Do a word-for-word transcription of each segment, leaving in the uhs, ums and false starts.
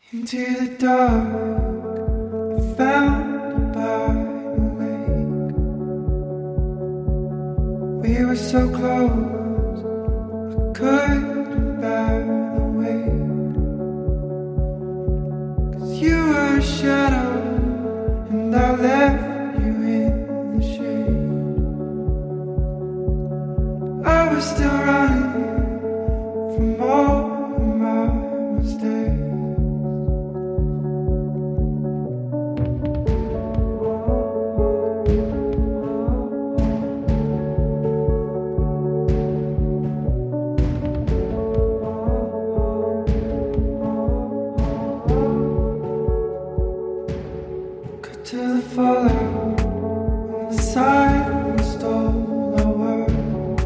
Into the dark, I found you by the lake. We were so close, I couldn't bear the weight. 'Cause you were a shadow, and I left you in the shade. I was still running from all of my mistakes. To the fallout, when the silence stole our words,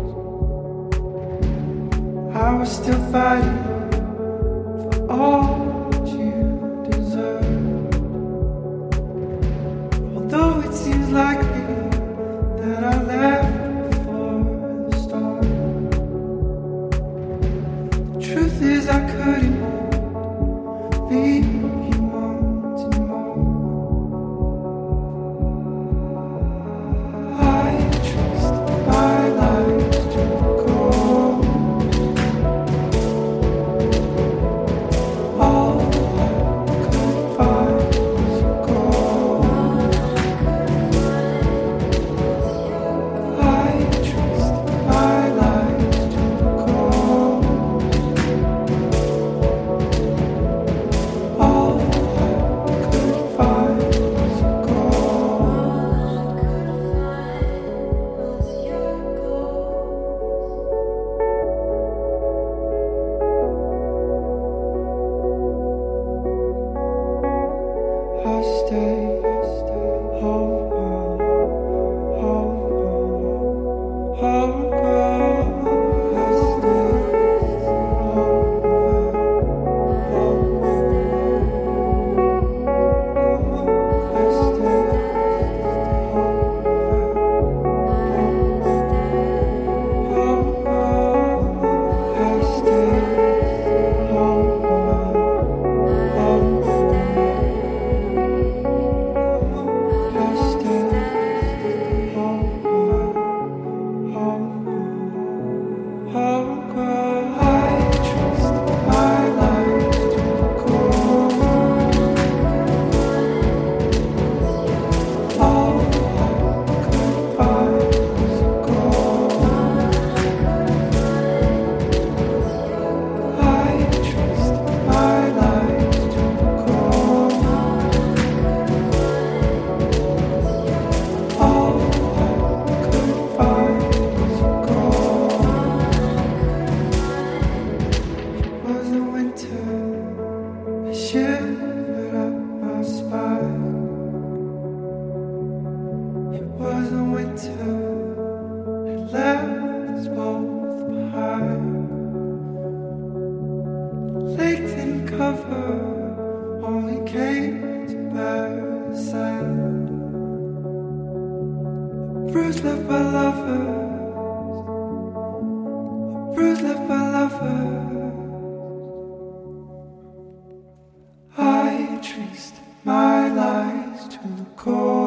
I was still fighting for all that you deserve. Although it seems likely that I left before the storm, the truth is I couldn't leave you wanting more. Shivered up my spine. It was a winter that left us both behind. The lake didn't cover, only came to bear the sand. A bruise left by lovers, a bruise left by lovers. I traced my lies to the core.